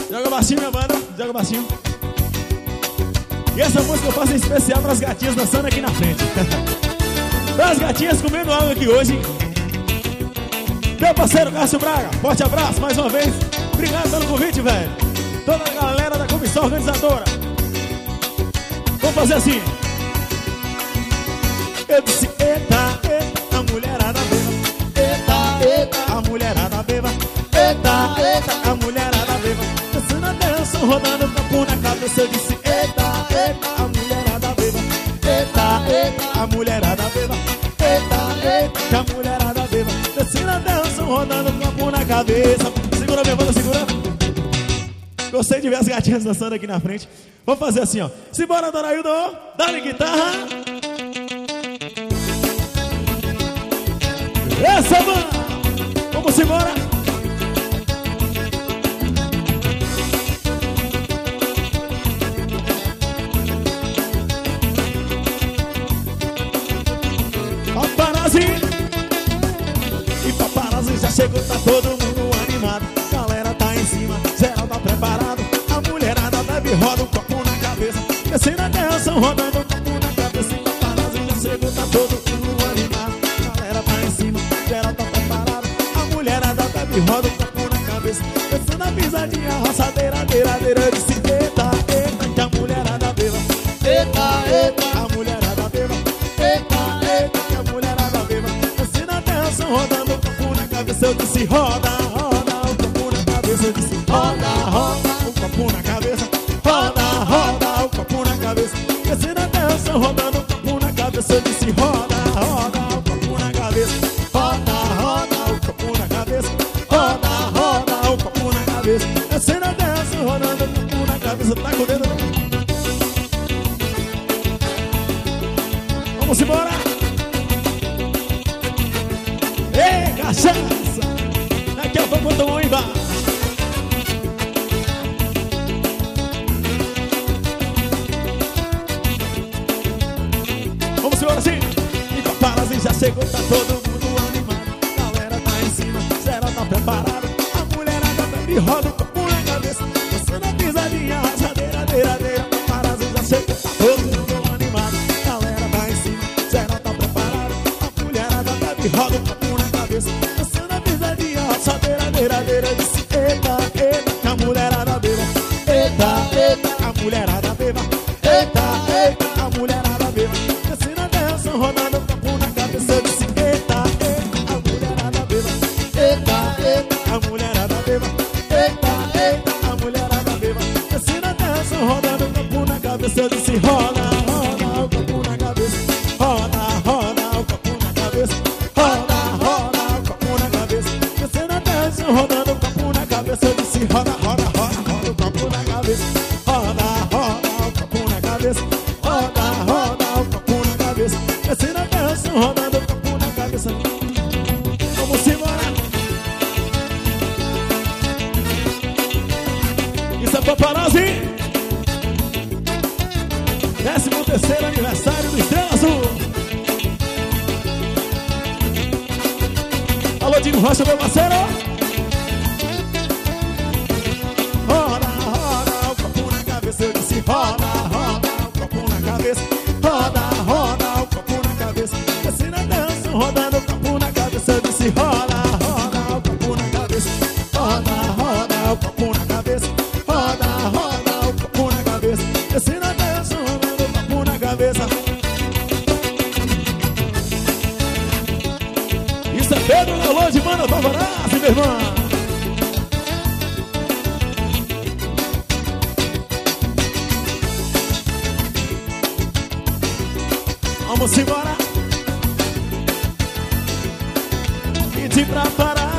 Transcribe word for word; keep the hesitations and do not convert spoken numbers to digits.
Joga baixinho, minha banda, joga baixinho. E essa música eu faço em especial para as gatinhas dançando aqui na frente. Para as gatinhas comendo algo aqui hoje. Meu parceiro Cássio Braga, forte abraço mais uma vez. Obrigado pelo convite, velho. Toda a galera da comissão organizadora. Vamos fazer assim. Eu disse, eita, eita, a mulherada beba. Eita, eita, a mulherada beba. Eita, eita, a mulherada beba. Dançando a dança, rodando o campo na cabeça. Eu disse, eita, eita, a mulherada beba. Eita, eita, a mulherada beba. Eita, eita, a mulherada beba. Dançando a dança, rodando o campo na cabeça. Segura minha banda, segura. Gostei de ver as gatinhas dançando aqui na frente. Vamos fazer assim, ó. Simbora, Dona Hilda, dá-lhe guitarra. Essa, mano. Vamos embora. Paparazzi. E paparazzi já chegou, tá todo mundo animado. Galera tá em cima, geral tá preparado. A mulherada bebe, roda um copo na cabeça. Descendo a dança, rodando um copo na cabeça. E paparazzi já chegou, tá todo mundo animado. Galera tá em cima, geral tá preparado. A mulherada bebe, roda um copo na cabeça. Descendo a pisadinha, roçadeira, deiradeira. Eu disse, eita, eita, que a mulherada beba. Eita, eita, a mulherada beba. Eita, eita, que a mulherada beba. Descendo a dança, rodando um copo na cabeça. Eu disse, roda, roda, um copo na cabeça. Eu disse, roda, roda, um copo na cabeça. Roda, roda, um copo na cabeça. Descendo a dança, rodando um copo na cabeça. Eu disse, roda, roda, um copo na cabeça. Roda, roda, um copo na cabeça. Roda, roda, um copo na cabeça. Descendo a dança, rodando um copo na cabeça. Tá com o dedo, não? Vamos embora. Ei, cachaça. Daqui a pouco eu tomo um embaixo. Vamos embora assim. E paparazzi já chegou, tá todo mundo animado. Galera tá em cima, geral tá preparado. A mulherada bebe, roda o copo na cabeça. Dançando a pisadinha, rajadeira, deiradeira. Paparazzi já chegou, tá todo mundo animado. Galera tá em cima, geral tá preparado. A mulherada bebe, roda o copo na cabeça. Dançando a pisadinha, rajadeira, deiradeira. Eu disse, eita, eita, que a mulherada beba. Eita, eita, a mulherada beba. Eita, eita, a mulherada beba. Descendo a dança, rodando o copo na cabeça. Eu disse, eita, eita, a mulherada beba. Eita, eita, a mulherada beba. Eita, eita, a mulherada beba. Descendo a dança, rodando o copo na cabeça. Eu disse, roda, roda, o copo na cabeça. Roda, roda, o copo na cabeça. Roda, roda, o copo na cabeça. Descendo a dança, rodando o copo na cabeça. Eu disse, roda, roda, roda, roda o copo na cabeça. Roda, roda, o copo na cabeça. Roda, roda, o copo na cabeça. Descendo a dança, rodando o copo na cabeça. Vamos embora. Isso é paparazzi. Décimo terceiro aniversário do Estrela Azul. Alô, Dinho Rocha, meu parceiro. Roda, roda, o copo na cabeça. Eu disse, roda, roda, o copo na cabeça. Roda, roda, o copo na cabeça. Descendo a dança, rodando o copo na cabeça. Eu disse, roda, roda, o copo na cabeça. Roda, roda, o copo na cabeça. Roda, roda, o copo na cabeça. Descendo a dança, rodando o copo na cabeça. Isso é Pedro Leolô de Mano Alvoraço, meu irmão. Vamos embora. E de pra parar.